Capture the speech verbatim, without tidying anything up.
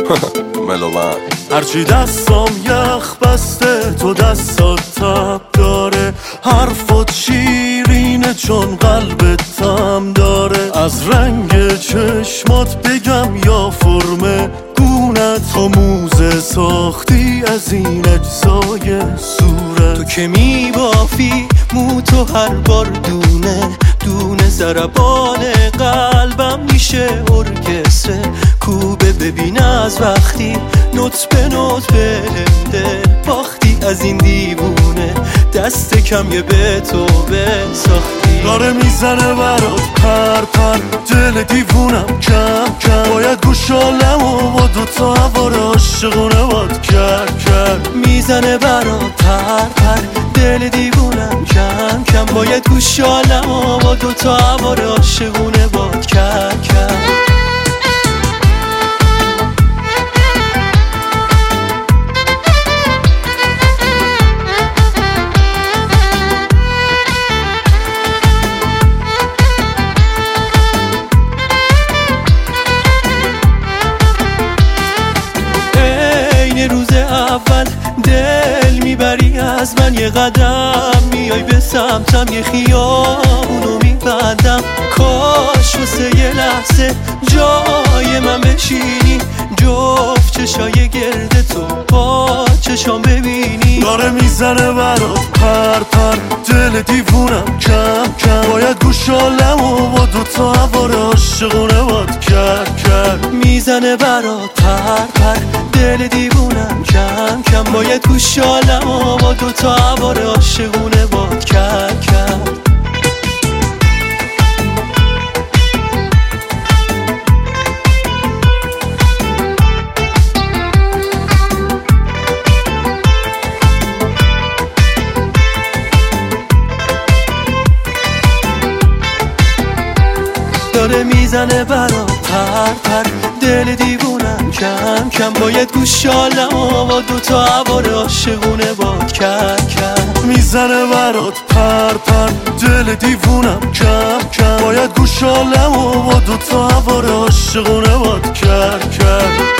ملومن هرچی دستام یخ بسته تو دستات تب داره، حرفات شیرینه چون قلبت تم داره. از رنگ چشمات بگم یا فرم گونت، تو موزه ساختی از این اجزای صورت. تو که میبافی مو تو هر بار دونه دونه، ضربان قلبم میشه ارکستره کوبه. ببین از وقتی نوت به نوت به دل باختی از این دیوونه، دست کم یه به تو بساختی. داره میزنه برات پر پر دل دیوونم کم کم، باید گوشالم و با دوتا هوار عاشقونه باد کرد کرد. میزنه برات پر پر دل دیوونم کم کم، باید گوشالم و با دوتا هوار عاشقونه باد کرد کرد. روز اول دل میبری از من یه قدم، میای به سمتم یه خیابونو میبندم. کاش واسه یه لحظه جای من بشینی، جفت چشای گرد تو با چشام ببینی. داره میزنه برات پر پر دل دیوونم کم کم، باید گوشالم و با دوتا هوار عاشقونه باد کرد کرد. میزنه برات پر پر دل دیوونم کم کم، باید گوشالم و با دوتا هوار عاشقونه باد کرد کرد. داره میزنه برات پر پر دل دیوونم کم کم، باید گوشالم و با دوتا هوار عاشقونه باد کرد کرد. میزنه برات پر پر دل دیوونم کم کم، باید گوشالم و با دوتا هوار عاشقونه باد کرد کرد.